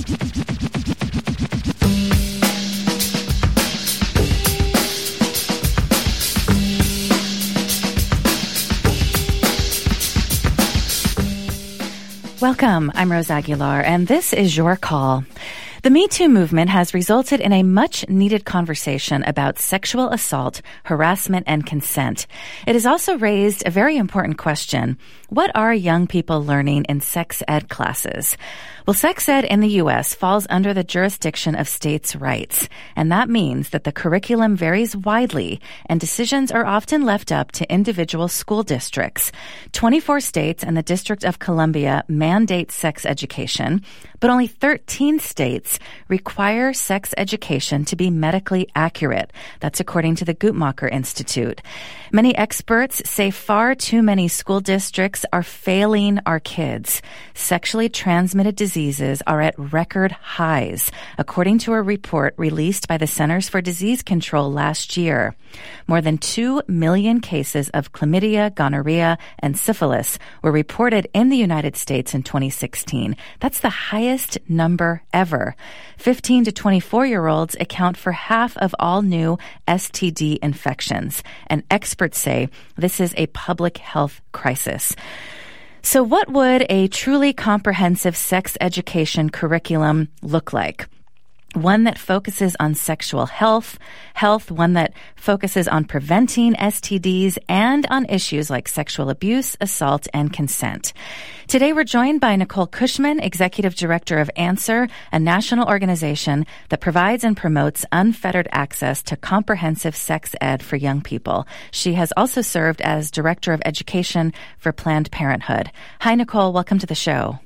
Welcome. I'm Rose Aguilar, and this is Your Call. The Me Too movement has resulted in a much-needed conversation about sexual assault, harassment, and consent. It has also raised a very important question. What are young people learning in sex ed classes? Well, sex ed in the U.S. falls under the jurisdiction of states' rights, and that means that the curriculum varies widely, and decisions are often left up to individual school districts. 24 states and the District of Columbia mandate sex education, but only 13 states require sex education to be medically accurate. That's according to the Guttmacher Institute. Many experts say far too many school districts are failing our kids. Sexually transmitted diseases are at record highs, according to a report released by the Centers for Disease Control last year. More than 2 million cases of chlamydia, gonorrhea, and syphilis were reported in the United States in 2016. That's the highest number ever. 15 to 24-year-olds account for half of all new STD infections, and experts say this is a public health crisis. So what would a truly comprehensive sex education curriculum look like? One that focuses on sexual health, one that focuses on preventing STDs, and on issues like sexual abuse, assault, and consent. Today, we're joined by Nicole Cushman, Executive Director of Answer, a national organization that provides and promotes unfettered access to comprehensive sex ed for young people. She has also served as Director of Education for Planned Parenthood. Hi, Nicole. Welcome to the show.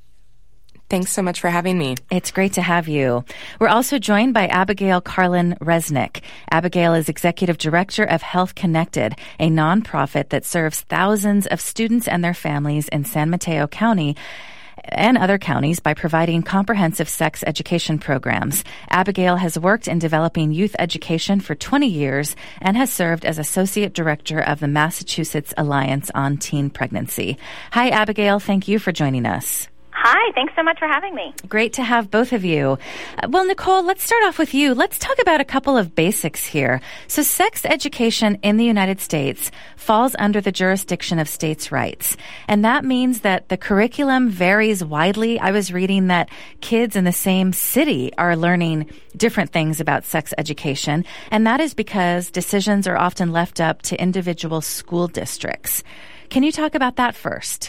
Thanks so much for having me. It's great to have you. We're also joined by Abigail Carlin-Resnick. Abigail is Executive Director of Health Connected, a nonprofit that serves thousands of students and their families in San Mateo County and other counties by providing comprehensive sex education programs. Abigail has worked in developing youth education for 20 years and has served as Associate Director of the Massachusetts Alliance on Teen Pregnancy. Hi, Abigail. Thank you for joining us. Hi, thanks so much for having me. Great to have both of you. Well, Nicole, let's start off with you. Let's talk about a couple of basics here. So sex education in the United States falls under the jurisdiction of states' rights. And that means that the curriculum varies widely. I was reading that kids in the same city are learning different things about sex education. And that is because decisions are often left up to individual school districts. Can you talk about that first?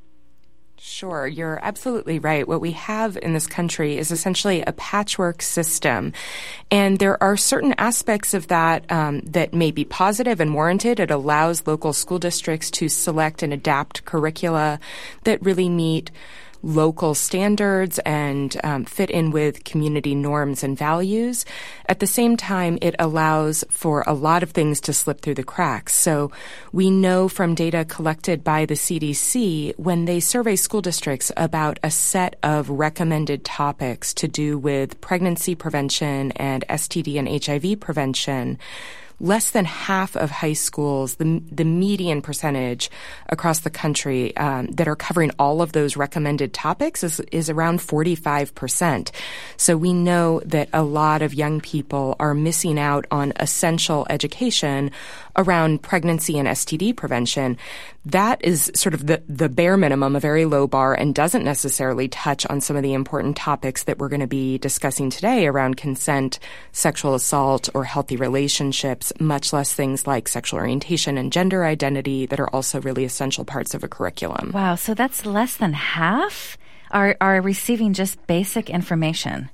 Sure, you're absolutely right. What we have in this country is essentially a patchwork system. And there are certain aspects of that that may be positive and warranted. It allows local school districts to select and adapt curricula that really meet local standards and fit in with community norms and values. At the same time, it allows for a lot of things to slip through the cracks. So we know from data collected by the CDC, when they survey school districts about a set of recommended topics to do with pregnancy prevention and STD and HIV prevention, less than half of high schools, the median percentage across the country that are covering all of those recommended topics is around 45%. So we know that a lot of young people are missing out on essential education around pregnancy and STD prevention. That is sort of the bare minimum, a very low bar, and doesn't necessarily touch on some of the important topics that we're going to be discussing today around consent, sexual assault, or healthy relationships, much less things like sexual orientation and gender identity that are also really essential parts of a curriculum. Wow, so that's less than half are receiving just basic information.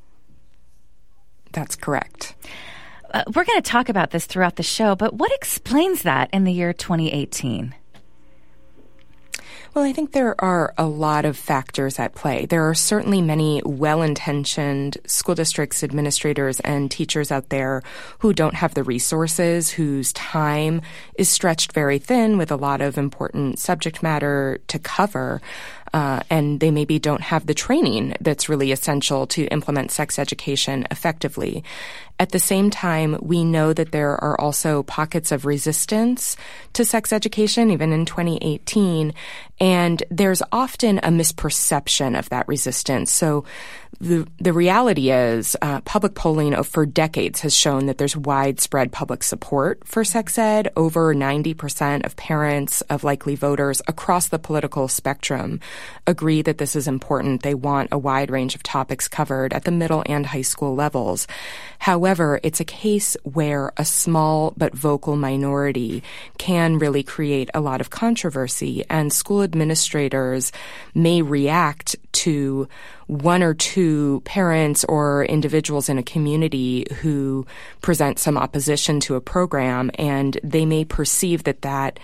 That's correct. We're going to talk about this throughout the show, but what explains that in the year 2018? Well, I think there are a lot of factors at play. There are certainly many well-intentioned school districts, administrators, and teachers out there who don't have the resources, whose time is stretched very thin with a lot of important subject matter to cover. And they maybe don't have the training that's really essential to implement sex education effectively. At the same time, we know that there are also pockets of resistance to sex education, even in 2018, and there's often a misperception of that resistance. So The reality is public polling for decades has shown that there's widespread public support for sex ed. Over 90% of parents, of likely voters across the political spectrum agree that this is important. They want a wide range of topics covered at the middle and high school levels. However, it's a case where a small but vocal minority can really create a lot of controversy, and school administrators may react to one or two parents or individuals in a community who present some opposition to a program, and they may perceive that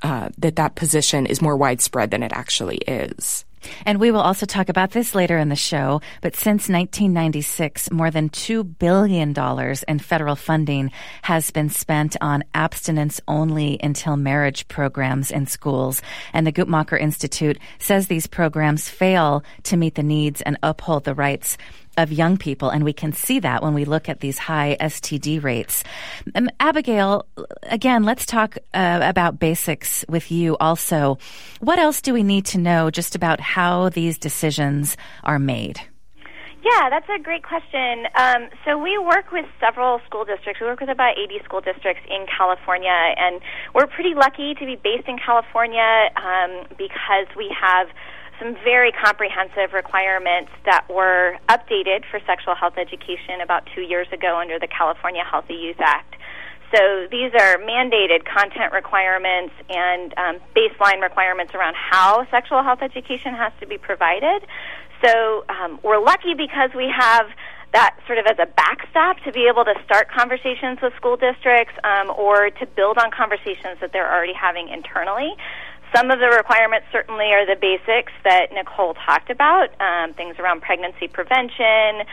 position is more widespread than it actually is. And we will also talk about this later in the show, but since 1996, more than $2 billion in federal funding has been spent on abstinence-only until marriage programs in schools. And the Guttmacher Institute says these programs fail to meet the needs and uphold the rights of young people, and we can see that when we look at these high STD rates. Abigail, again, let's talk about basics with you also. What else do we need to know just about how these decisions are made? Yeah, that's a great question. So we work with several school districts. We work with about 80 school districts in California, and we're pretty lucky to be based in California because we have some very comprehensive requirements that were updated for sexual health education about 2 years ago under the California Healthy Youth Act. So these are mandated content requirements and baseline requirements around how sexual health education has to be provided. So we're lucky because we have that sort of as a backstop to be able to start conversations with school districts or to build on conversations that they're already having internally. Some of the requirements certainly are the basics that Nicole talked about, things around pregnancy prevention,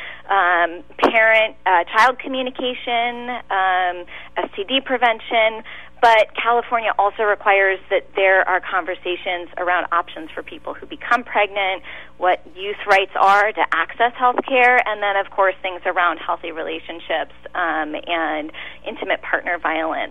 child communication, STD prevention. But California also requires that there are conversations around options for people who become pregnant, what youth rights are to access health care, and then, of course, things around healthy relationships and intimate partner violence.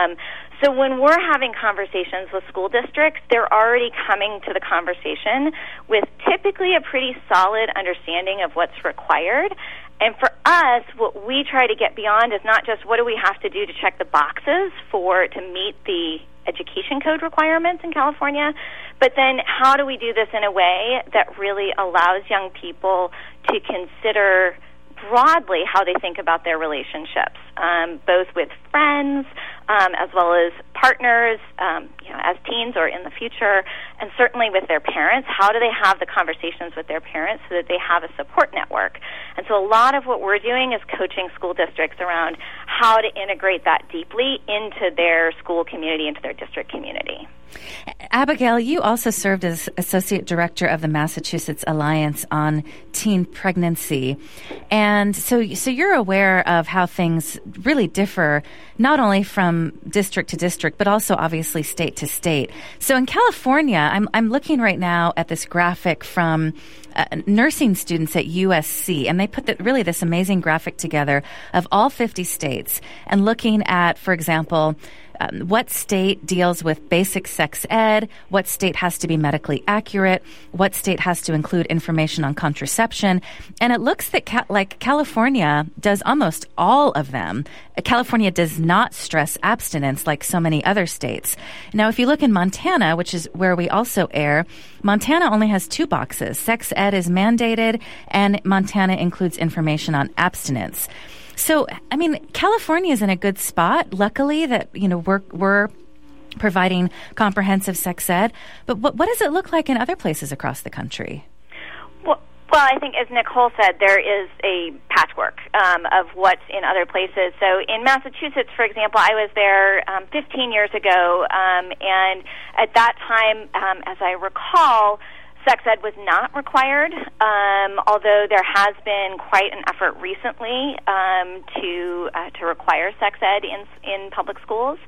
So when we're having conversations with school districts, they're already coming to the conversation with typically a pretty solid understanding of what's required. And for us, what we try to get beyond is not just what do we have to do to check the boxes to meet the education code requirements in California, but then how do we do this in a way that really allows young people to consider broadly how they think about their relationships, both with friends as well as partners, as teens or in the future, and certainly with their parents. How do they have the conversations with their parents so that they have a support network? And so a lot of what we're doing is coaching school districts around how to integrate that deeply into their school community, into their district community. Abigail, you also served as Associate Director of the Massachusetts Alliance on Teen Pregnancy. And so you're aware of how things really differ, not only from district to district, but also obviously state to state. So in California, I'm looking right now at this graphic from nursing students at USC, and they put really this amazing graphic together of all 50 states and looking at, for example, what state deals with basic sex ed, what state has to be medically accurate, what state has to include information on contraception. And it looks that California does almost all of them. California does not stress abstinence like so many other states. Now, if you look in Montana, which is where we also air, Montana only has 2 boxes. Sex ed is mandated, and Montana includes information on abstinence. So, I mean, California is in a good spot, luckily, that, we're providing comprehensive sex ed. But what does it look like in other places across the country? Well, I think, as Nicole said, there is a patchwork of what's in other places. So in Massachusetts, for example, I was there 15 years ago, and at that time, as I recall, sex ed was not required, although there has been quite an effort recently to require sex ed in public schools.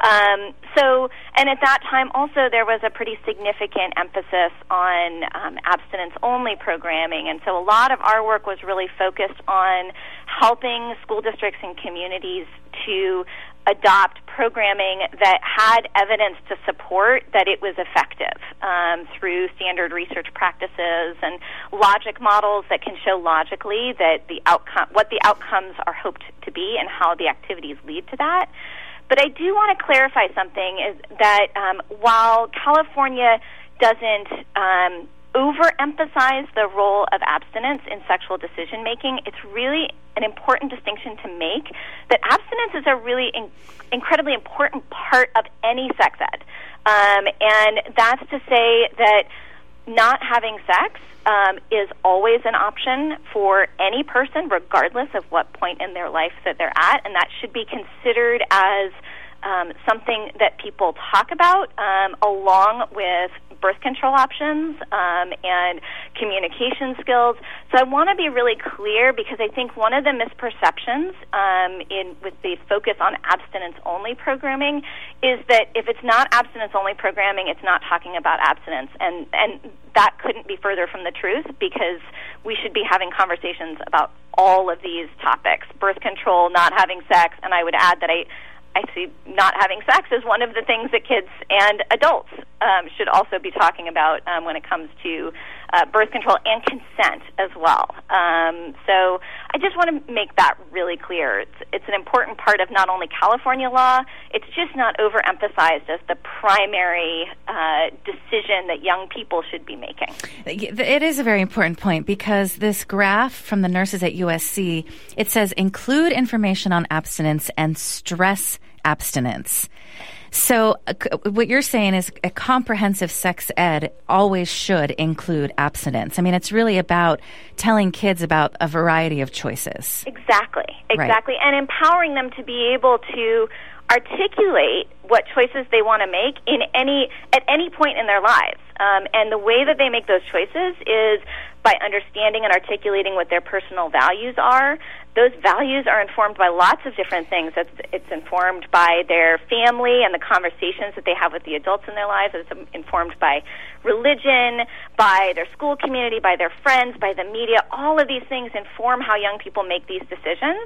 And at that time also there was a pretty significant emphasis on abstinence-only programming, and so a lot of our work was really focused on helping school districts and communities to adopt programming that had evidence to support that it was effective through standard research practices and logic models that can show logically that what the outcomes are hoped to be and how the activities lead to that. But I do want to clarify something, is that while California doesn't overemphasize the role of abstinence in sexual decision-making, it's really an important distinction to make that abstinence is a really incredibly important part of any sex ed. And that's to say that not having sex is always an option for any person, regardless of what point in their life that they're at, and that should be considered as something that people talk about along with birth control options and communication skills. So I want to be really clear, because I think one of the misperceptions with the focus on abstinence-only programming is that if it's not abstinence-only programming, it's not talking about abstinence. And that couldn't be further from the truth, because we should be having conversations about all of these topics: birth control, not having sex, and I would add that I see not having sex as one of the things that kids and adults should also be talking about when it comes to birth control and consent as well. So I just want to make that really clear. It's an important part of not only California law, it's just not overemphasized as the primary decision that young people should be making. It is a very important point, because this graph from the nurses at USC, it says include information on abstinence and stress abstinence. So what you're saying is a comprehensive sex ed always should include abstinence. I mean, it's really about telling kids about a variety of choices. Exactly. Right. And empowering them to be able to articulate what choices they want to make at any point in their lives. And the way that they make those choices is by understanding and articulating what their personal values are. Those values are informed by lots of different things. It's informed by their family and the conversations that they have with the adults in their lives. It's informed by religion, by their school community, by their friends, by the media. All of these things inform how young people make these decisions.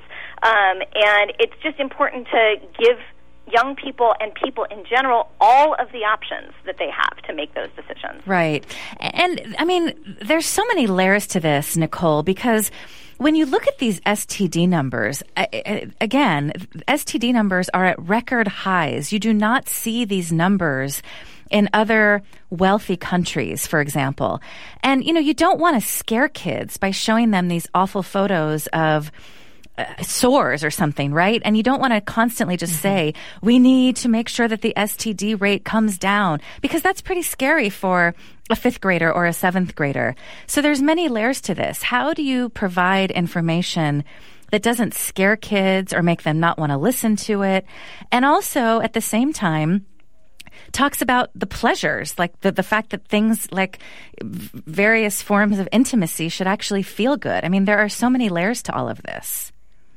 And it's just important to give young people and people in general all of the options that they have to make those decisions. Right. And, I mean, there's so many layers to this, Nicole, because when you look at these STD numbers, again, STD numbers are at record highs. You do not see these numbers in other wealthy countries, for example. And, you don't want to scare kids by showing them these awful photos of sores or something, right? And you don't want to constantly just say, we need to make sure that the STD rate comes down, because that's pretty scary for a 5th grader or a 7th grader. So there's many layers to this. How do you provide information that doesn't scare kids or make them not want to listen to it? And also, at the same time, talks about the pleasures, like the fact that things like various forms of intimacy should actually feel good. I mean, there are so many layers to all of this.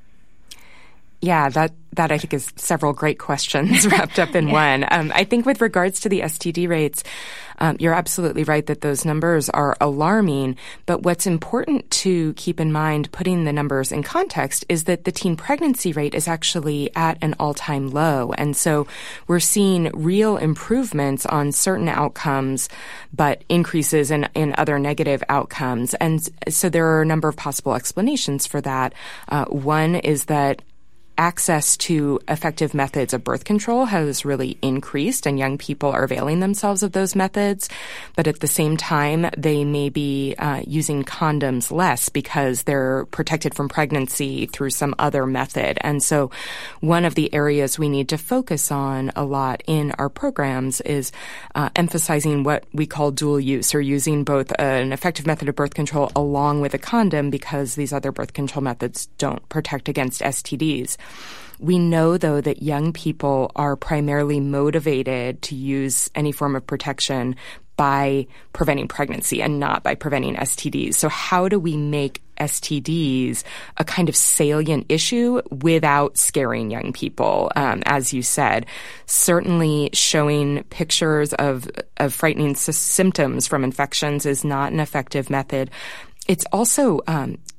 Yeah, that I think is several great questions wrapped up in one. I think with regards to the STD rates, you're absolutely right that those numbers are alarming. But what's important to keep in mind, putting the numbers in context, is that the teen pregnancy rate is actually at an all-time low. And so we're seeing real improvements on certain outcomes, but increases in other negative outcomes. And so there are a number of possible explanations for that. One is that access to effective methods of birth control has really increased, and young people are availing themselves of those methods. But at the same time, they may be using condoms less because they're protected from pregnancy through some other method. And so one of the areas we need to focus on a lot in our programs is emphasizing what we call dual use, or using both an effective method of birth control along with a condom, because these other birth control methods don't protect against STDs. We know, though, that young people are primarily motivated to use any form of protection by preventing pregnancy and not by preventing STDs. So how do we make STDs a kind of salient issue without scaring young people? As you said, certainly showing pictures of frightening symptoms from infections is not an effective method. It's also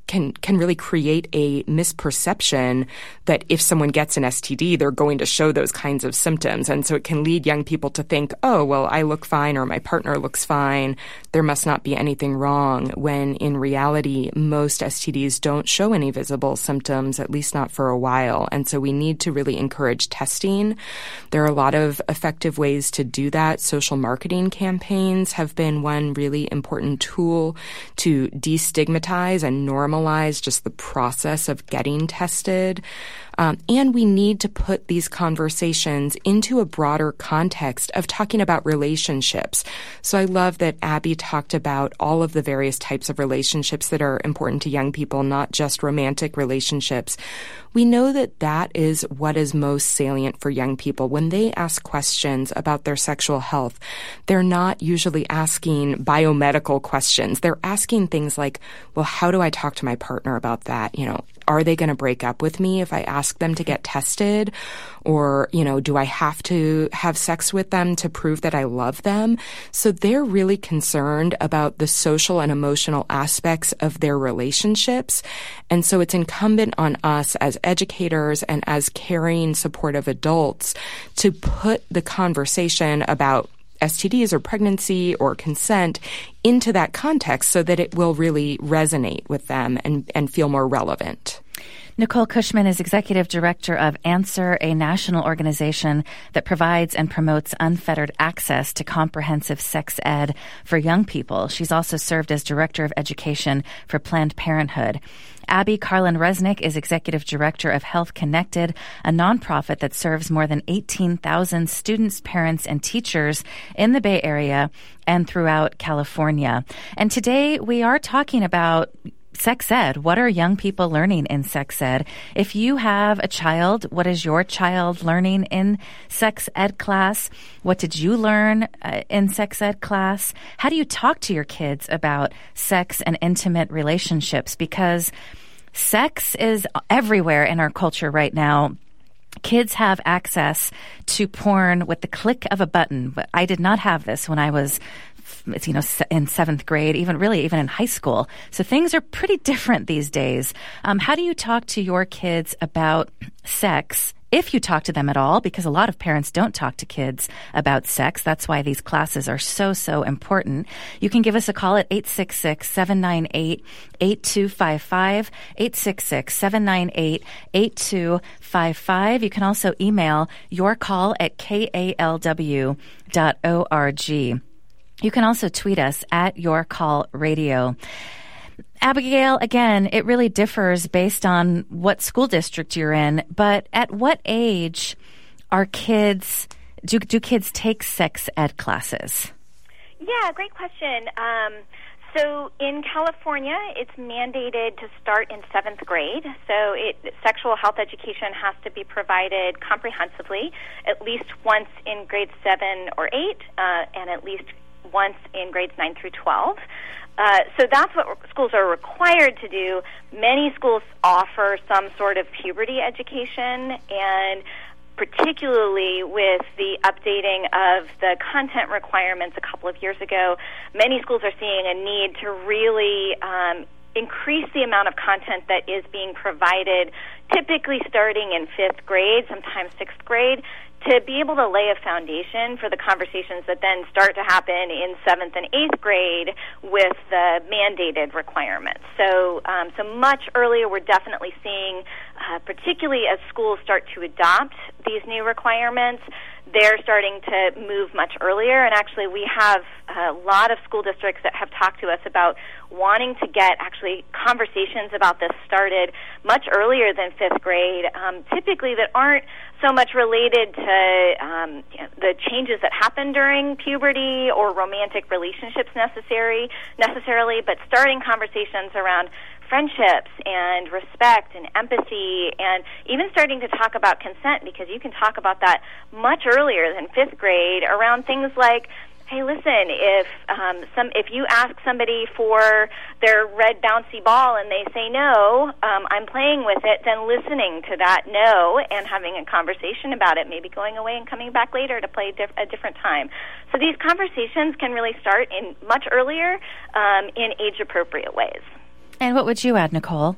can really create a misperception that if someone gets an STD, they're going to show those kinds of symptoms. And so it can lead young people to think, oh, well, I look fine or my partner looks fine. There must not be anything wrong, when in reality, most STDs don't show any visible symptoms, at least not for a while. And so we need to really encourage testing. There are a lot of effective ways to do that. Social marketing campaigns have been one really important tool to destigmatize and normalize just the process of getting tested. And we need to put these conversations into a broader context of talking about relationships. So I love that Abby talked about all of the various types of relationships that are important to young people, not just romantic relationships. We know that that is what is most salient for young people. When they ask questions about their sexual health, they're not usually asking biomedical questions. They're asking things like, well, how do I talk to my partner about that? Are they going to break up with me if I ask them to get tested? Or, do I have to have sex with them to prove that I love them? So they're really concerned about the social and emotional aspects of their relationships. And so it's incumbent on us as educators and as caring, supportive adults to put the conversation about STDs or pregnancy or consent into that context so that it will really resonate with them and feel more relevant. Nicole Cushman is Executive Director of Answer, a national organization that provides and promotes unfettered access to comprehensive sex ed for young people. She's also served as Director of Education for Planned Parenthood. Abby Karlin-Resnick is Executive Director of Health Connected, a nonprofit that serves more than 18,000 students, parents, and teachers in the Bay Area and throughout California. And today we are talking about sex ed. What are young people learning in sex ed? If you have a child, what is your child learning in sex ed class? What did you learn in sex ed class? How do you talk to your kids about sex and intimate relationships? Because sex is everywhere in our culture right now. Kids have access to porn with the click of a button, but I did not have this when I was in seventh grade, even in high school. So things are pretty different these days. How do you talk to your kids about sex, if you talk to them at all? Because a lot of parents don't talk to kids about sex. That's why these classes are so, so important. You can give us a call at 866-798-8255, 866-798-8255. You can also email your call at kalw.org. You can also tweet us at Your Call Radio. Abigail, again, it really differs based on what school district you're in, but at what age do kids take sex ed classes? Yeah, great question. So in California, it's mandated to start in seventh grade. So sexual health education has to be provided comprehensively, at least once in grades 7 or 8, and at least once in grades 9 through 12. So that's what schools are required to do. Many schools offer some sort of puberty education, and particularly with the updating of the content requirements a couple of years ago, many schools are seeing a need to really increase the amount of content that is being provided, typically starting in 5th grade, sometimes 6th grade, to be able to lay a foundation for the conversations that then start to happen in 7th and 8th grade with the mandated requirements. So much earlier, we're definitely seeing, particularly as schools start to adopt these new requirements, they're starting to move much earlier. And actually, we have a lot of school districts that have talked to us about wanting to get actually conversations about this started much earlier than 5th grade, typically that aren't so much related to the changes that happen during puberty or romantic relationships necessarily, but starting conversations around friendships and respect and empathy, and even starting to talk about consent, because you can talk about that much earlier than 5th grade around things like, hey, listen, if you ask somebody for their red bouncy ball and they say no, I'm playing with it, then listening to that no and having a conversation about it, maybe going away and coming back later to play a different time. So these conversations can really start in much earlier in age-appropriate ways. And what would you add, Nicole?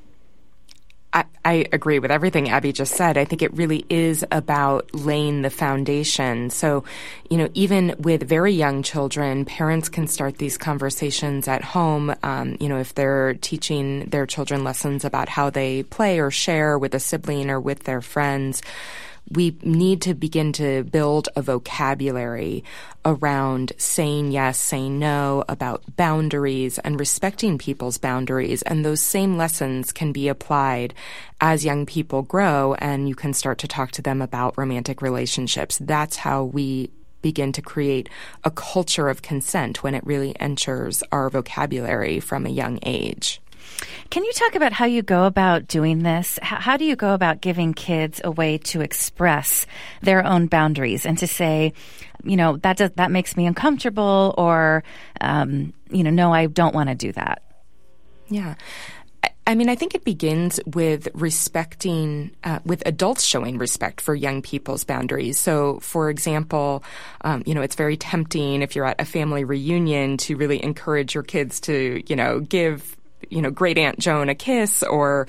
I agree with everything Abby just said. I think it really is about laying the foundation. So, even with very young children, parents can start these conversations at home. If they're teaching their children lessons about how they play or share with a sibling or with their friends, we need to begin to build a vocabulary around saying yes, saying no, about boundaries and respecting people's boundaries. And those same lessons can be applied as young people grow, and you can start to talk to them about romantic relationships. That's how we begin to create a culture of consent, when it really enters our vocabulary from a young age. Can you talk about how you go about doing this? How do you go about giving kids a way to express their own boundaries and to say, that makes me uncomfortable, or, no, I don't want to do that? Yeah. I think it begins with with adults showing respect for young people's boundaries. So, for example, it's very tempting if you're at a family reunion to really encourage your kids to, give Great Aunt Joan a kiss, or,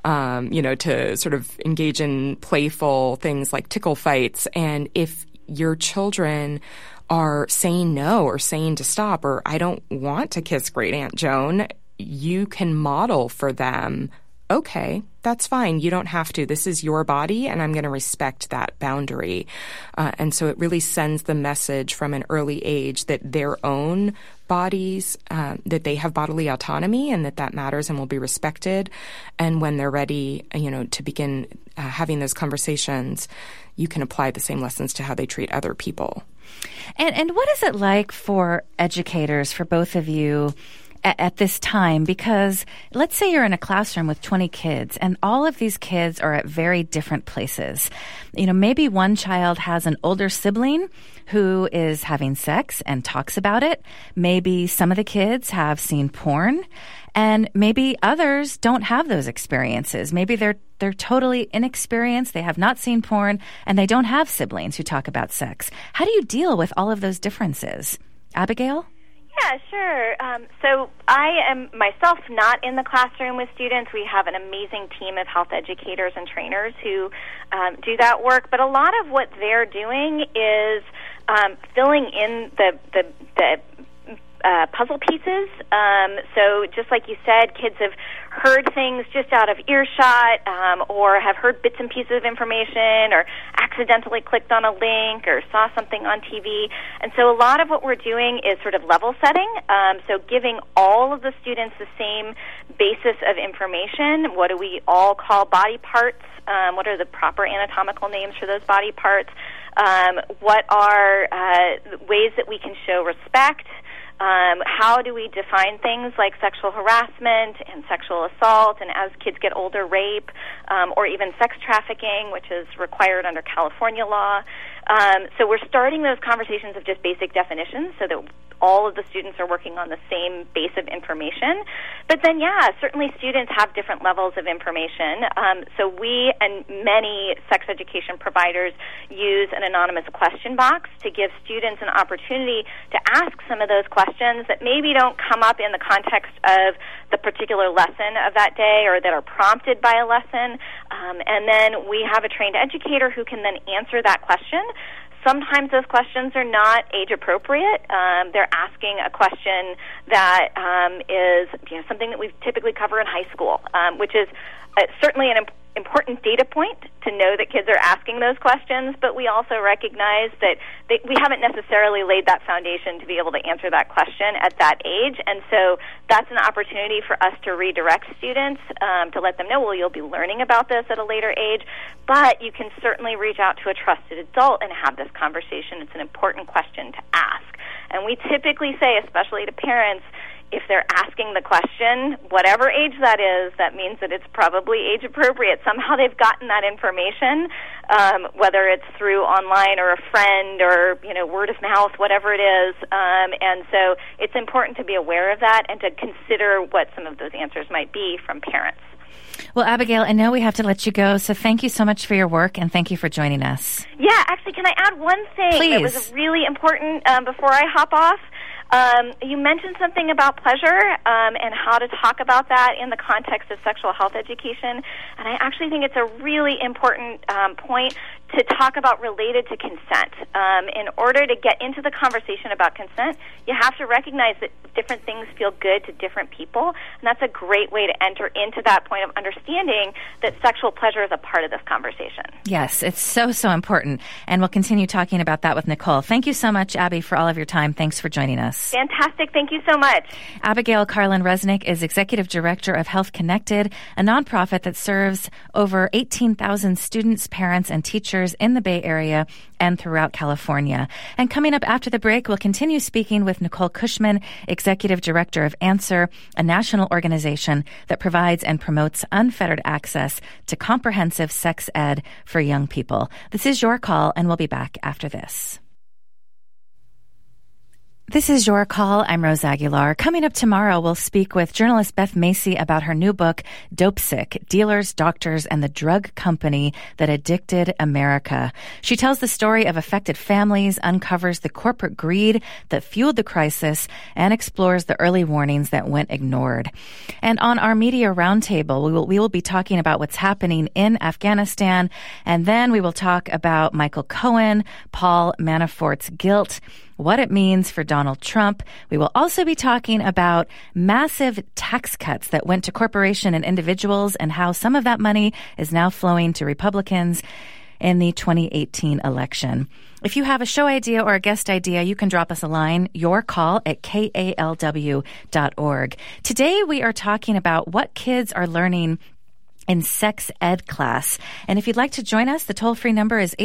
to sort of engage in playful things like tickle fights. And if your children are saying no, or saying to stop, or I don't want to kiss Great Aunt Joan, you can model for them, okay, that's fine. You don't have to. This is your body, and I'm going to respect that boundary. And so it really sends the message from an early age that their own bodies, that they have bodily autonomy, and that matters and will be respected. And when they're ready, to begin having those conversations, you can apply the same lessons to how they treat other people. And what is it like for educators, for both of you, at this time? Because let's say you're in a classroom with 20 kids, and all of these kids are at very different places. Maybe one child has an older sibling who is having sex and talks about it. Maybe some of the kids have seen porn, and maybe others don't have those experiences. Maybe they're totally inexperienced, they have not seen porn, and they don't have siblings who talk about sex. How do you deal with all of those differences? Abigail? Yeah, sure. So I am myself not in the classroom with students. We have an amazing team of health educators and trainers who do that work. But a lot of what they're doing is filling in the puzzle pieces. So just like you said, kids have heard things just out of earshot, or have heard bits and pieces of information, or accidentally clicked on a link, or saw something on TV. And so a lot of what we're doing is sort of level setting, so giving all of the students the same basis of information. What do we all call body parts? What are the proper anatomical names for those body parts? What are ways that we can show respect? How do we define things like sexual harassment and sexual assault, and as kids get older, rape, or even sex trafficking, which is required under California law. So we're starting those conversations of just basic definitions so that all of the students are working on the same base of information. But then, certainly students have different levels of information. So we and many sex education providers use an anonymous question box to give students an opportunity to ask some of those questions that maybe don't come up in the context of the particular lesson of that day, or that are prompted by a lesson. And then we have a trained educator who can then answer that question. Sometimes those questions are not age appropriate. They're asking a question that is something that we typically cover in high school, which is certainly an important data point to know that kids are asking those questions, but we also recognize that we haven't necessarily laid that foundation to be able to answer that question at that age. And so that's an opportunity for us to redirect students, to let them know, well, you'll be learning about this at a later age, but you can certainly reach out to a trusted adult and have this conversation. It's an important question to ask. And we typically say, especially to parents, if they're asking the question, whatever age that is, that means that it's probably age appropriate. Somehow they've gotten that information, whether it's through online or a friend or, word of mouth, whatever it is. And so it's important to be aware of that and to consider what some of those answers might be from parents. Well, Abigail, I know we have to let you go, so thank you so much for your work, and thank you for joining us. Yeah, actually, can I add one thing Please. That was really important before I hop off? You mentioned something about pleasure and how to talk about that in the context of sexual health education, and I actually think it's a really important point to talk about related to consent. In order to get into the conversation about consent, you have to recognize that different things feel good to different people, and that's a great way to enter into that point of understanding that sexual pleasure is a part of this conversation. Yes, it's so, so important, and we'll continue talking about that with Nicole. Thank you so much, Abby, for all of your time. Thanks for joining us. Fantastic. Thank you so much. Abigail Carlin-Resnick is Executive Director of Health Connected, a nonprofit that serves over 18,000 students, parents, and teachers in the Bay Area and throughout California. And coming up after the break, we'll continue speaking with Nicole Cushman, Executive Director of Answer, a national organization that provides and promotes unfettered access to comprehensive sex ed for young people. This is Your Call, and we'll be back after this. This is Your Call. I'm Rose Aguilar. Coming up tomorrow, we'll speak with journalist Beth Macy about her new book, Dopesick: Dealers, Doctors, and the Drug Company That Addicted America. She tells the story of affected families, uncovers the corporate greed that fueled the crisis, and explores the early warnings that went ignored. And on our media roundtable, we will be talking about what's happening in Afghanistan, and then we will talk about Michael Cohen, Paul Manafort's guilt, what it means for Donald Trump. We will also be talking about massive tax cuts that went to corporations and individuals and how some of that money is now flowing to Republicans in the 2018 election. If you have a show idea or a guest idea, you can drop us a line, yourcall@kalw.org. Today we are talking about what kids are learning in sex ed class. And if you'd like to join us, the toll-free number is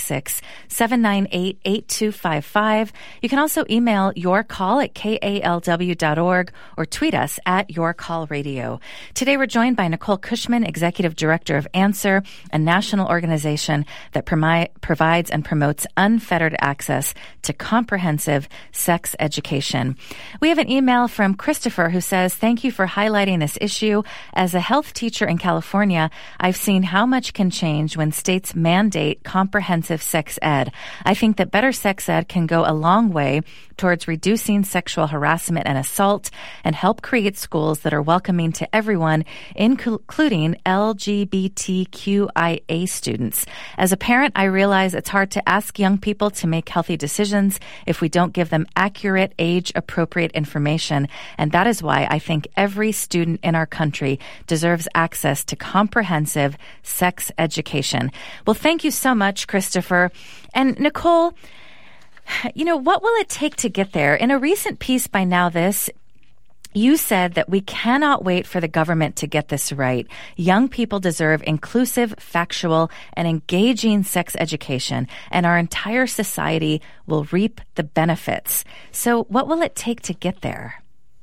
866-798-8255. You can also email yourcall@kalw.org or tweet us at yourcallradio. Today we're joined by Nicole Cushman, Executive Director of Answer, a national organization that provides and promotes unfettered access to comprehensive sex education. We have an email from Christopher who says, "Thank you for highlighting this issue. As a health teacher in California, I've seen how much can change when states mandate comprehensive sex ed. I think that better sex ed can go a long way towards reducing sexual harassment and assault and help create schools that are welcoming to everyone, including LGBTQIA students. As a parent, I realize it's hard to ask young people to make healthy decisions if we don't give them accurate, age-appropriate information, and that is why I think every student in our country deserves access to comprehensive sex education." Well, thank you so much, Christopher. And Nicole, what will it take to get there? In a recent piece by Now This, you said that we cannot wait for the government to get this right. Young people deserve inclusive, factual, and engaging sex education, and our entire society will reap the benefits. So what will it take to get there?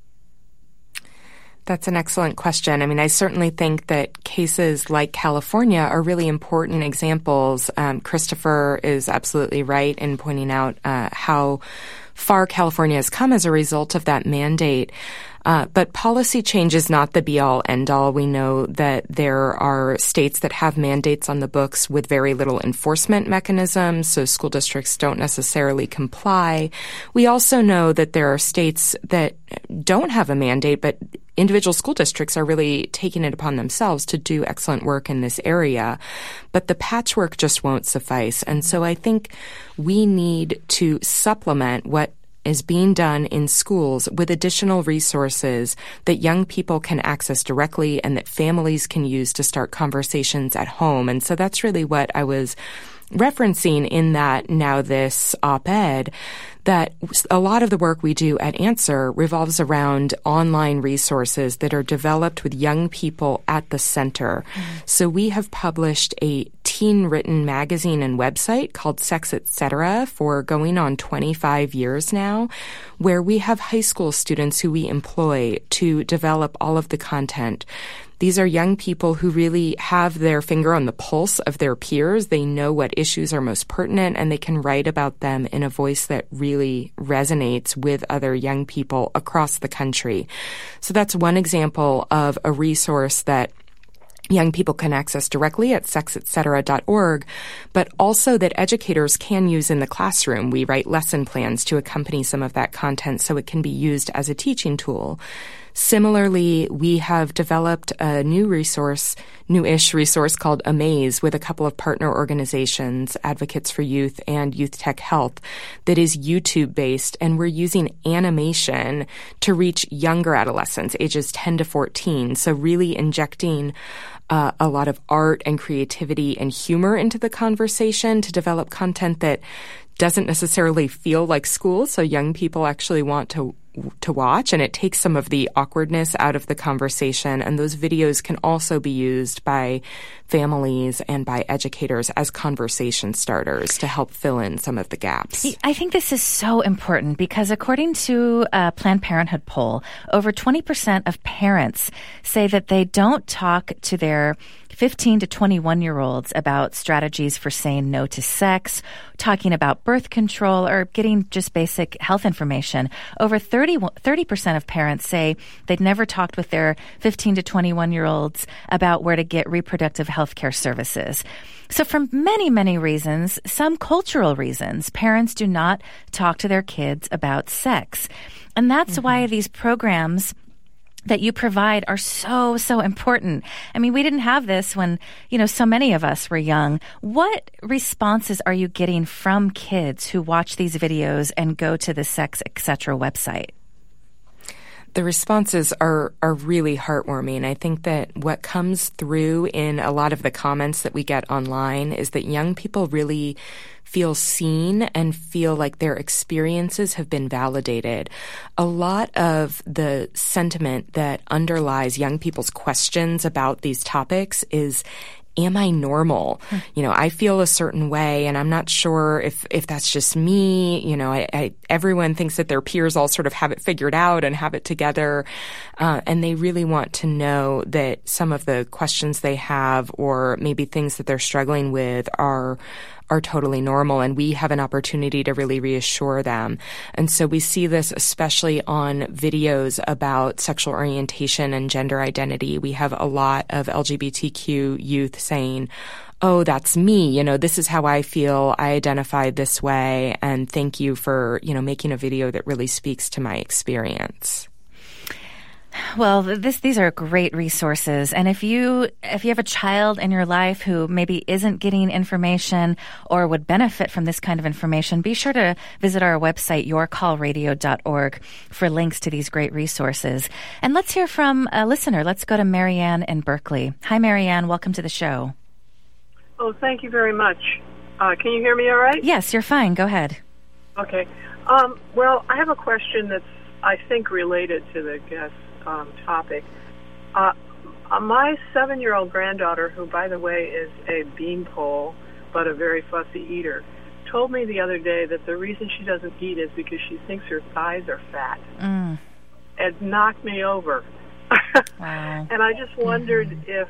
That's an excellent question. I mean, I certainly think that cases like California are really important examples. Christopher is absolutely right in pointing out how far California has come as a result of that mandate. But policy change is not the be-all, end-all. We know that there are states that have mandates on the books with very little enforcement mechanisms, so school districts don't necessarily comply. We also know that there are states that don't have a mandate, but individual school districts are really taking it upon themselves to do excellent work in this area. But the patchwork just won't suffice. And so I think we need to supplement what is being done in schools with additional resources that young people can access directly and that families can use to start conversations at home. And so that's really what I was referencing in that Now This op-ed, that a lot of the work we do at Answer revolves around online resources that are developed with young people at the center. So we have published a teen-written magazine and website called Sex Etc. for going on 25 years now, where we have high school students who we employ to develop all of the content. These are young people who really have their finger on the pulse of their peers. They know what issues are most pertinent, and they can write about them in a voice that really resonates with other young people across the country. So that's one example of a resource that young people can access directly at sexetcetera.org, but also that educators can use in the classroom. We write lesson plans to accompany some of that content so it can be used as a teaching tool. Similarly, we have developed a newish resource called Amaze with a couple of partner organizations, Advocates for Youth and Youth Tech Health, that is YouTube-based, and we're using animation to reach younger adolescents, ages 10 to 14, so really injecting a lot of art and creativity and humor into the conversation to develop content that doesn't necessarily feel like school, so young people actually want to watch, and it takes some of the awkwardness out of the conversation. And those videos can also be used by families and by educators as conversation starters to help fill in some of the gaps. I think this is so important because according to a Planned Parenthood poll, over 20% of parents say that they don't talk to their 15 to 21-year-olds about strategies for saying no to sex, talking about birth control, or getting just basic health information. Over 30% of parents say they'd never talked with their 15 to 21-year-olds about where to get reproductive health care services. So for many, many reasons, some cultural reasons, parents do not talk to their kids about sex. And that's why these programs that you provide are so, so important. I mean, we didn't have this when, so many of us were young. What responses are you getting from kids who watch these videos and go to the Sex Etc. website? The responses are really heartwarming. I think that what comes through in a lot of the comments that we get online is that young people really feel seen and feel like their experiences have been validated. A lot of the sentiment that underlies young people's questions about these topics is, am I normal? I feel a certain way, and I'm not sure if that's just me. Everyone thinks that their peers all sort of have it figured out and have it together. And they really want to know that some of the questions they have or maybe things that they're struggling with are totally normal, and we have an opportunity to really reassure them. And so we see this especially on videos about sexual orientation and gender identity. We have a lot of LGBTQ youth saying, oh, that's me. This is how I feel. I identify this way. And thank you for, making a video that really speaks to my experience. Well, these are great resources. And if you have a child in your life who maybe isn't getting information or would benefit from this kind of information, be sure to visit our website, yourcallradio.org, for links to these great resources. And let's hear from a listener. Let's go to Marianne in Berkeley. Hi, Marianne. Welcome to the show. Oh, thank you very much. Can you hear me all right? Yes, you're fine. Go ahead. Okay. Well, I have a question that's, I think, related to the guest topic. My 7-year-old granddaughter, who, by the way, is a beanpole but a very fussy eater, told me the other day that the reason she doesn't eat is because she thinks her thighs are fat. It knocked me over. Wow. And I just wondered if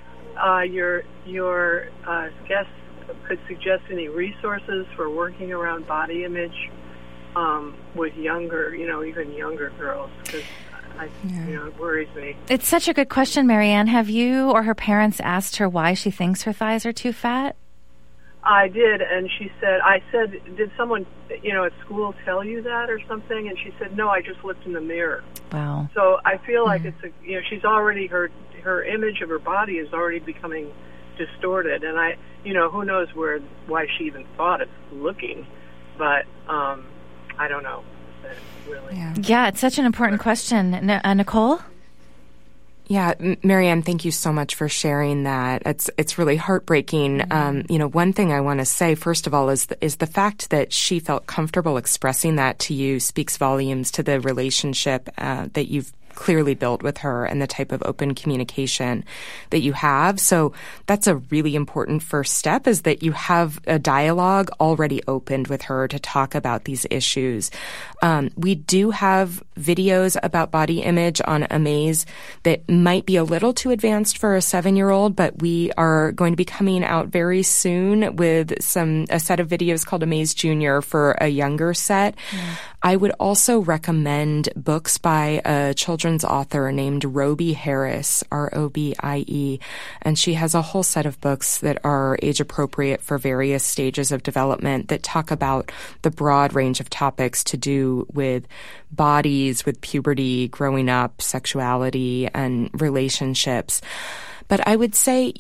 your guest could suggest any resources for working around body image with younger, even younger girls, because it worries me. It's such a good question, Marianne. Have you or her parents asked her why she thinks her thighs are too fat? I did, and I said, did someone, at school tell you that or something? And she said, no, I just looked in the mirror. Wow. So I feel like she's already, her image of her body is already becoming distorted, and who knows why she even thought of looking, but I don't know. Really. Yeah, it's such an important question. Nicole? Yeah, Marianne, thank you so much for sharing that. It's really heartbreaking. One thing I want to say, first of all, is the fact that she felt comfortable expressing that to you speaks volumes to the relationship that you've clearly built with her and the type of open communication that you have. So that's a really important first step, is that you have a dialogue already opened with her to talk about these issues. We do have videos about body image on Amaze that might be a little too advanced for a 7-year-old, but we are going to be coming out very soon with a set of videos called Amaze Junior for a younger set. I would also recommend books by a children's author named Robie Harris, Robie, and she has a whole set of books that are age appropriate for various stages of development that talk about the broad range of topics to do with bodies, with puberty, growing up, sexuality, and relationships. But I would say,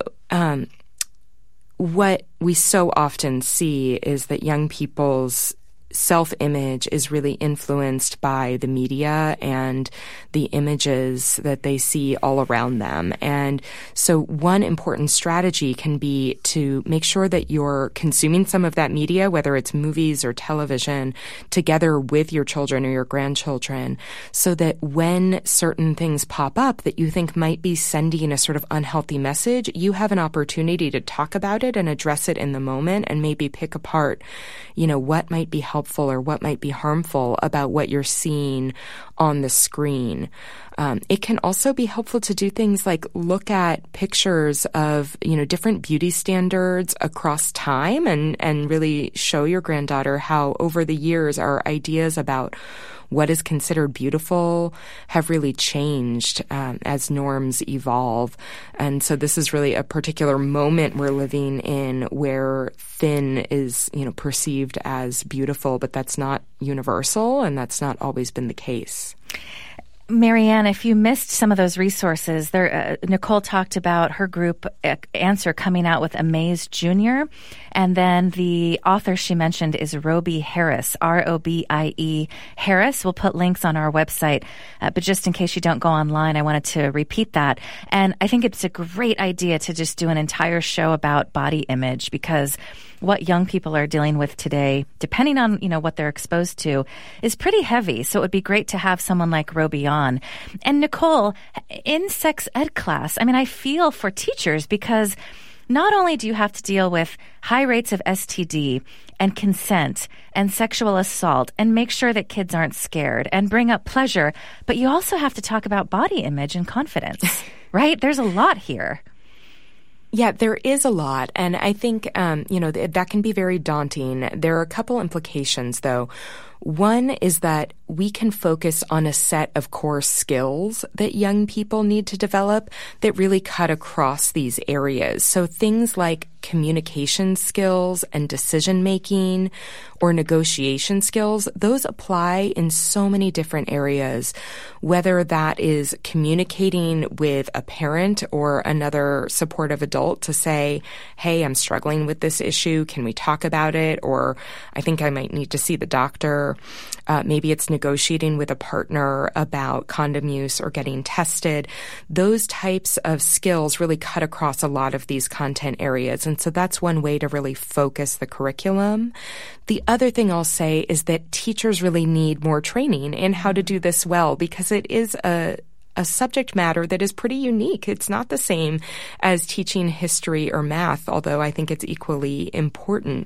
what we so often see is that young people's self-image is really influenced by the media and the images that they see all around them. And so one important strategy can be to make sure that you're consuming some of that media, whether it's movies or television, together with your children or your grandchildren, so that when certain things pop up that you think might be sending a sort of unhealthy message, you have an opportunity to talk about it and address it in the moment and maybe pick apart, what might be helpful or what might be harmful about what you're seeing on the screen. It can also be helpful to do things like look at pictures of, different beauty standards across time and really show your granddaughter how over the years our ideas about what is considered beautiful have really changed as norms evolve. And so this is really a particular moment we're living in where thin is, perceived as beautiful, but that's not universal, and that's not always been the case. Marianne, if you missed some of those resources, Nicole talked about her group Answer coming out with Amaze Junior, and then the author she mentioned is Robie Harris, Robie Harris. We'll put links on our website, but just in case you don't go online, I wanted to repeat that. And I think it's a great idea to just do an entire show about body image, because what young people are dealing with today, depending on, what they're exposed to, is pretty heavy. So it would be great to have someone like Robie on. And Nicole, in sex ed class, I feel for teachers, because not only do you have to deal with high rates of STD and consent and sexual assault and make sure that kids aren't scared and bring up pleasure, but you also have to talk about body image and confidence, right? There's a lot here. Yeah, there is a lot. And I think, that can be very daunting. There are a couple implications, though. One is that we can focus on a set of core skills that young people need to develop that really cut across these areas. So things like communication skills and decision-making or negotiation skills, those apply in so many different areas, whether that is communicating with a parent or another supportive adult to say, hey, I'm struggling with this issue. Can we talk about it? Or I think I might need to see the doctor. Maybe it's negotiating with a partner about condom use or getting tested. Those types of skills really cut across a lot of these content areas. And so that's one way to really focus the curriculum. The other thing I'll say is that teachers really need more training in how to do this well, because it is a subject matter that is pretty unique. It's not the same as teaching history or math, although I think it's equally important.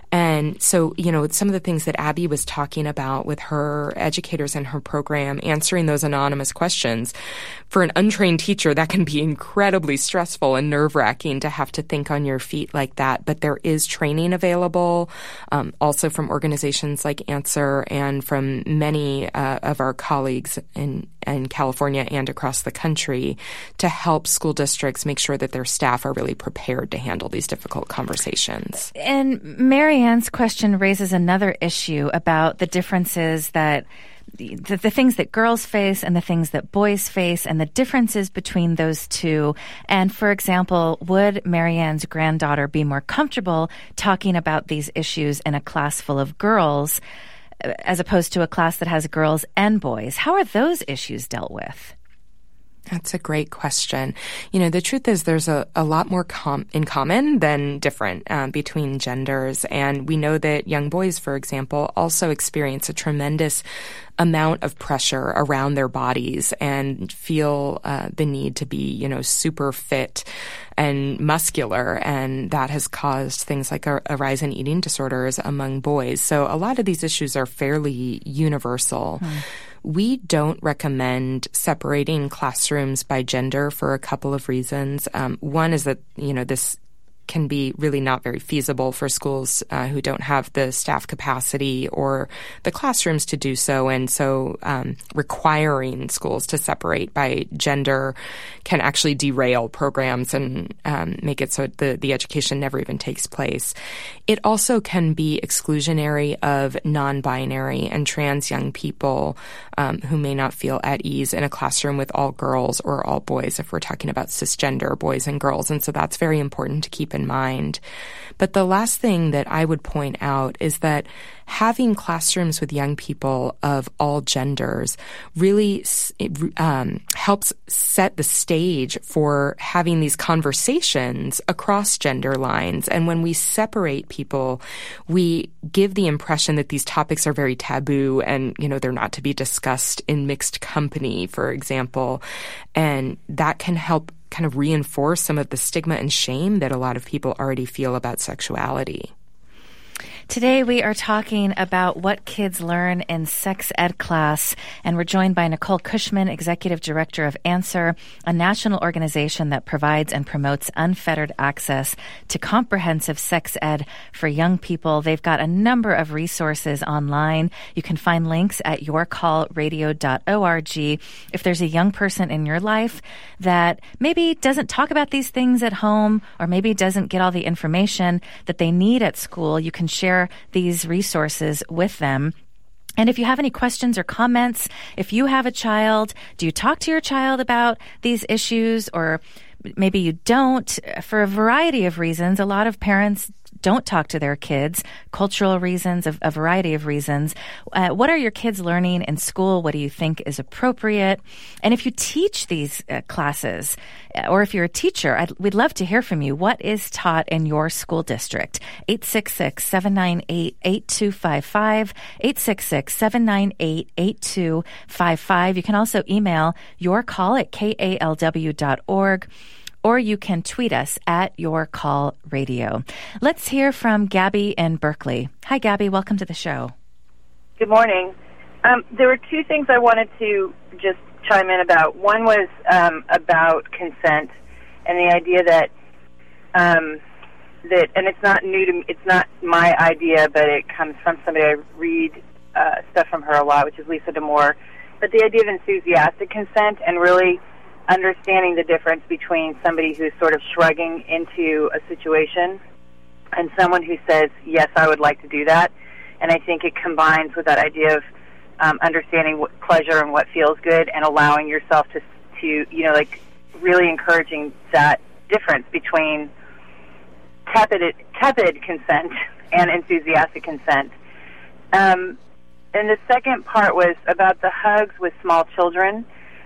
And so, some of the things that Abby was talking about with her educators in her program, answering those anonymous questions, for an untrained teacher, that can be incredibly stressful and nerve-wracking to have to think on your feet like that. But there is training available, also from organizations like Answer and from many of our colleagues in California and across the country, to help school districts make sure that their staff are really prepared to handle these difficult conversations. And Marianne's question raises another issue about the differences that the things that girls face and the things that boys face and the differences between those two. And for example, would Marianne's granddaughter be more comfortable talking about these issues in a class full of girls as opposed to a class that has girls and boys? How are those issues dealt with? That's a great question. The truth is there's a lot more in common than different between genders. And we know that young boys, for example, also experience a tremendous amount of pressure around their bodies and feel the need to be, super fit and muscular. And that has caused things like a rise in eating disorders among boys. So a lot of these issues are fairly universal. We don't recommend separating classrooms by gender for a couple of reasons. One is that, this can be really not very feasible for schools who don't have the staff capacity or the classrooms to do so. And so requiring schools to separate by gender can actually derail programs and make it so the education never even takes place. It also can be exclusionary of non-binary and trans young people who may not feel at ease in a classroom with all girls or all boys if we're talking about cisgender boys and girls. And so that's very important to keep in mind. But the last thing that I would point out is that having classrooms with young people of all genders really helps set the stage for having these conversations across gender lines. And when we separate people, we give the impression that these topics are very taboo and, they're not to be discussed in mixed company, for example. And that can help kind of reinforce some of the stigma and shame that a lot of people already feel about sexuality. Today we are talking about what kids learn in sex ed class, and we're joined by Nicole Cushman, Executive Director of Answer, a national organization that provides and promotes unfettered access to comprehensive sex ed for young people. They've got a number of resources online. You can find links at yourcallradio.org. If there's a young person in your life that maybe doesn't talk about these things at home or maybe doesn't get all the information that they need at school, you can share these resources with them. And if you have any questions or comments, if you have a child, do you talk to your child about these issues, or maybe you don't? For a variety of reasons, a lot of parents don't talk to their kids, cultural reasons, a variety of reasons. What are your kids learning in school? What do you think is appropriate? And if you teach these classes, or if you're a teacher, we'd love to hear from you. What is taught in your school district? 866-798-8255, 866-798-8255. You can also email yourcall@kalw.org. or you can tweet us at Your Call Radio. Let's hear from Gabby in Berkeley. Hi, Gabby. Welcome to the show. Good morning. There were two things I wanted to just chime in about. One was about consent and the idea that, and it's not new to me, it's not my idea, but it comes from somebody I read stuff from her a lot, which is Lisa D'Amour. But the idea of enthusiastic consent and really understanding the difference between somebody who's sort of shrugging into a situation and someone who says, yes, I would like to do that. And I think it combines with that idea of understanding what pleasure and what feels good and allowing yourself to really encouraging that difference between tepid consent and enthusiastic consent. And the second part was about the hugs with small children.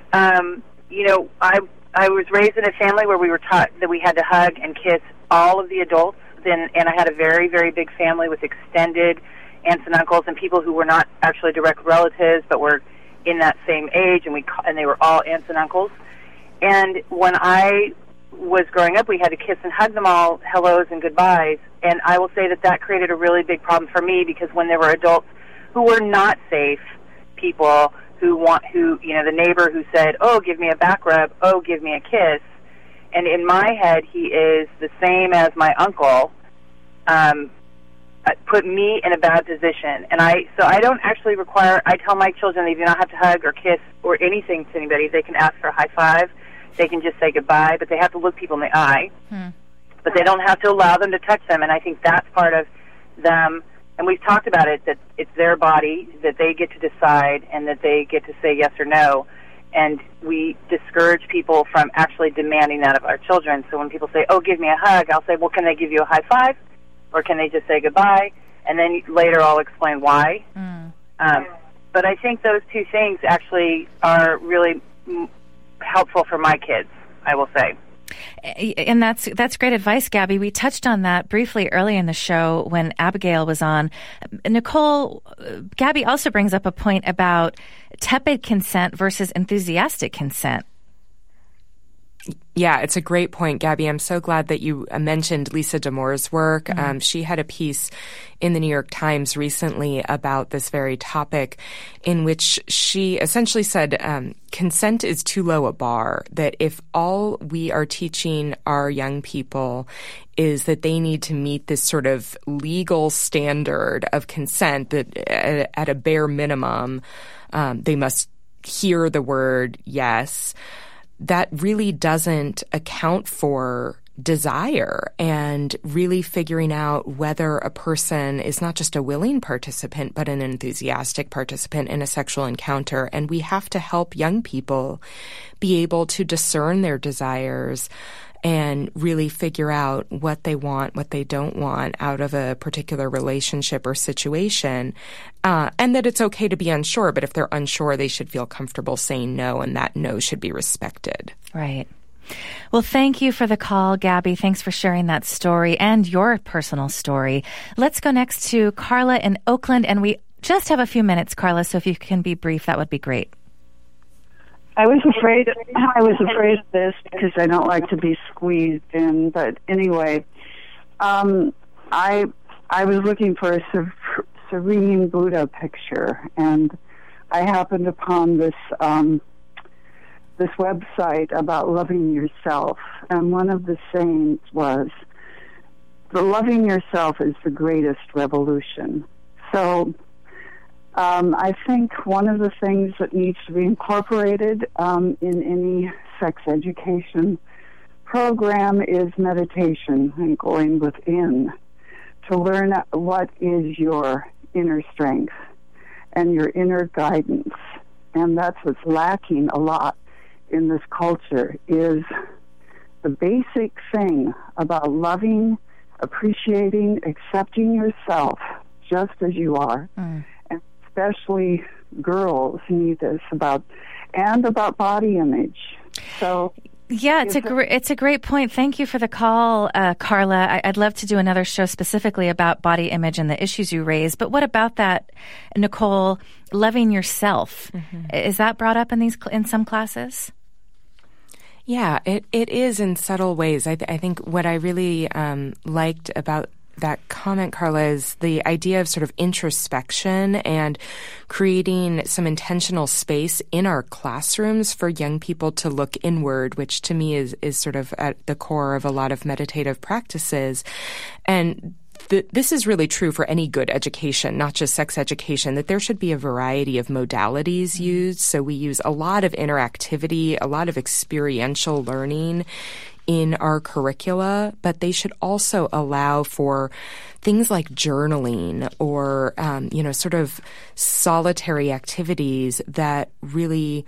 I was raised in a family where we were taught that we had to hug and kiss all of the adults. And I had a very, very big family with extended aunts and uncles and people who were not actually direct relatives but were in that same age, and they were all aunts and uncles. And when I was growing up, we had to kiss and hug them all, hellos and goodbyes. And I will say that created a really big problem for me, because when there were adults who were not safe people, the neighbor who said, oh, give me a back rub, oh, give me a kiss. And in my head, he is the same as my uncle, put me in a bad position. And I don't actually I tell my children they do not have to hug or kiss or anything to anybody. They can ask for a high five. They can just say goodbye, but they have to look people in the eye. But they don't have to allow them to touch them. And I think that's part of them. And we've talked about it, that it's their body, that they get to decide, and that they get to say yes or no. And we discourage people from actually demanding that of our children. So when people say, oh, give me a hug, I'll say, well, can they give you a high five? Or can they just say goodbye? And then later I'll explain why. But I think those two things actually are really helpful for my kids, I will say. And that's great advice, Gabby. We touched on that briefly early in the show when Abigail was on. Nicole, Gabby also brings up a point about tepid consent versus enthusiastic consent. Yeah, it's a great point, Gabby. I'm so glad that you mentioned Lisa Damour's work. Mm-hmm. She had a piece in the New York Times recently about this very topic in which she essentially said consent is too low a bar, that if all we are teaching our young people is that they need to meet this sort of legal standard of consent, that at a bare minimum they must hear the word yes, that really doesn't account for desire and really figuring out whether a person is not just a willing participant, but an enthusiastic participant in a sexual encounter. And we have to help young people be able to discern their desires and really figure out what they want, what they don't want out of a particular relationship or situation, and that it's okay to be unsure, but if they're unsure, they should feel comfortable saying no, and that no should be respected. Right. Well, thank you for the call, Gabby. Thanks for sharing that story and your personal story. Let's go next to Carla in Oakland, and we just have a few minutes, Carla, so if you can be brief, that would be great. I was afraid of this because I don't like to be squeezed in. But anyway, I was looking for a serene Buddha picture, and I happened upon this this website about loving yourself. And one of the sayings was, "The loving yourself is the greatest revolution." So I think one of the things that needs to be incorporated in any sex education program is meditation and going within to learn what is your inner strength and your inner guidance. And that's what's lacking a lot in this culture, is the basic thing about loving, appreciating, accepting yourself just as you are. And especially girls need this about body image. So yeah, it's a great point. Thank you for the call, Carla. I'd love to do another show specifically about body image and the issues you raise. But what about that, Nicole? Loving yourself, is that brought up in some classes? Yeah, it is in subtle ways. I think what I really liked about that comment, Carla, is the idea of sort of introspection and creating some intentional space in our classrooms for young people to look inward, which to me is sort of at the core of a lot of meditative practices. And this is really true for any good education, not just sex education, that there should be a variety of modalities used. So we use a lot of interactivity, a lot of experiential learning in our curricula, but they should also allow for things like journaling or, sort of solitary activities that really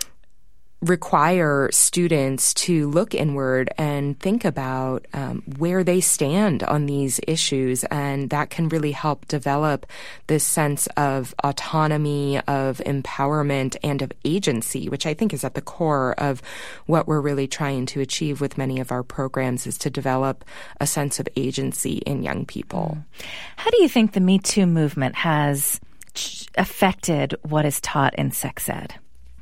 require students to look inward and think about where they stand on these issues. And that can really help develop this sense of autonomy, of empowerment, and of agency, which I think is at the core of what we're really trying to achieve with many of our programs, is to develop a sense of agency in young people. How do you think the Me Too movement has affected what is taught in sex ed?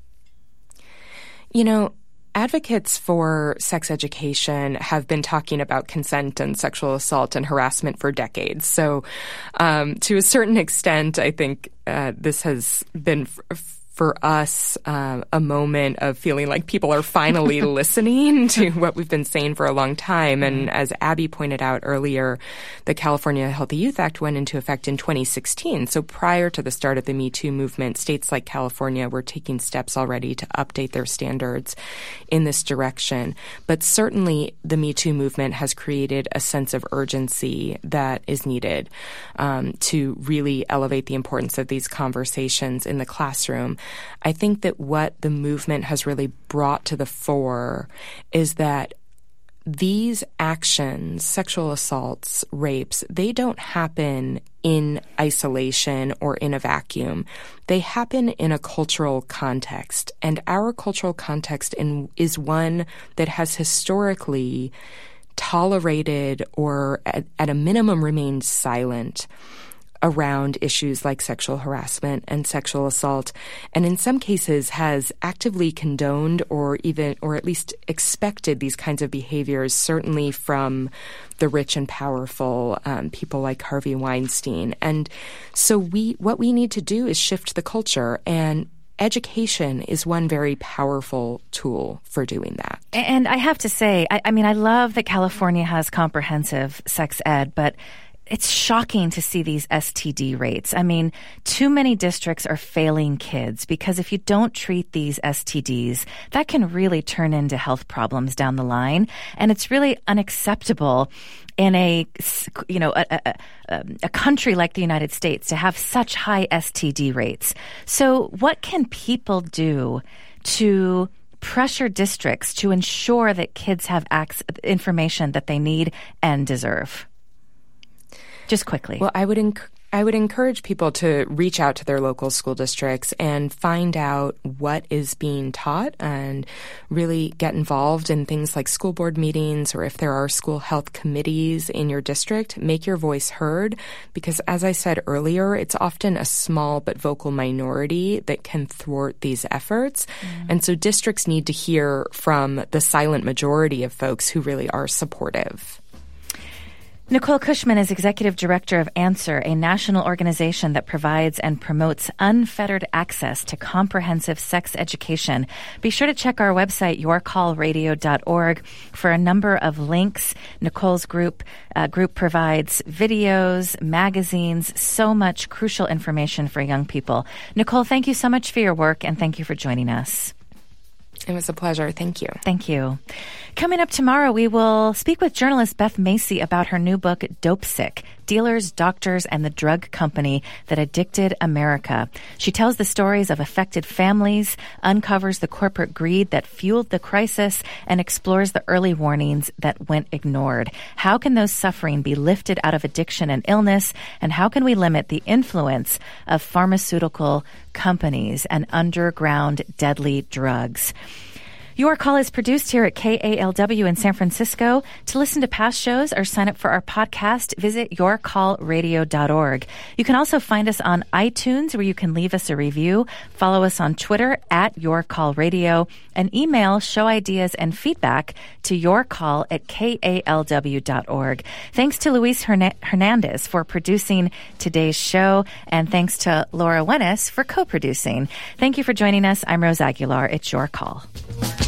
You know, advocates for sex education have been talking about consent and sexual assault and harassment for decades. So to a certain extent, I think this has been for us a moment of feeling like people are finally listening to what we've been saying for a long time. And as Abby pointed out earlier, the California Healthy Youth Act went into effect in 2016. So prior to the start of the Me Too movement, states like California were taking steps already to update their standards in this direction. But certainly the Me Too movement has created a sense of urgency that is needed to really elevate the importance of these conversations in the classroom. I think that what the movement has really brought to the fore is that these actions, sexual assaults, rapes, they don't happen in isolation or in a vacuum. They happen in a cultural context. And our cultural context is one that has historically tolerated or at a minimum remained silent around issues like sexual harassment and sexual assault, and in some cases has actively condoned or at least expected these kinds of behaviors, certainly from the rich and powerful, people like Harvey Weinstein. And so what we need to do is shift the culture, and education is one very powerful tool for doing that. And I have to say, I mean, I love that California has comprehensive sex ed, but it's shocking to see these STD rates. I mean, too many districts are failing kids because if you don't treat these STDs, that can really turn into health problems down the line. And it's really unacceptable in a country like the United States to have such high STD rates. So what can people do to pressure districts to ensure that kids have information that they need and deserve? Just quickly. Well, I would encourage people to reach out to their local school districts and find out what is being taught and really get involved in things like school board meetings, or if there are school health committees in your district, make your voice heard, because as I said earlier, it's often a small but vocal minority that can thwart these efforts. And so districts need to hear from the silent majority of folks who really are supportive. Nicole Cushman is Executive Director of Answer, a national organization that provides and promotes unfettered access to comprehensive sex education. Be sure to check our website, yourcallradio.org, for a number of links. Nicole's group provides videos, magazines, so much crucial information for young people. Nicole, thank you so much for your work, and thank you for joining us. It was a pleasure. Thank you. Thank you. Coming up tomorrow, we will speak with journalist Beth Macy about her new book, Dope Sick: Dealers, Doctors, and the Drug Company That Addicted America. She tells the stories of affected families, uncovers the corporate greed that fueled the crisis, and explores the early warnings that went ignored. How can those suffering be lifted out of addiction and illness? And how can we limit the influence of pharmaceutical companies and underground deadly drugs? Your Call is produced here at KALW in San Francisco. To listen to past shows or sign up for our podcast, visit yourcallradio.org. You can also find us on iTunes, where you can leave us a review. Follow us on Twitter at YourCallRadio, and email show ideas and feedback to yourcall@kalw.org. Thanks to Luis Hernandez for producing today's show, and thanks to Laura Wennis for co-producing. Thank you for joining us. I'm Rose Aguilar. It's Your Call.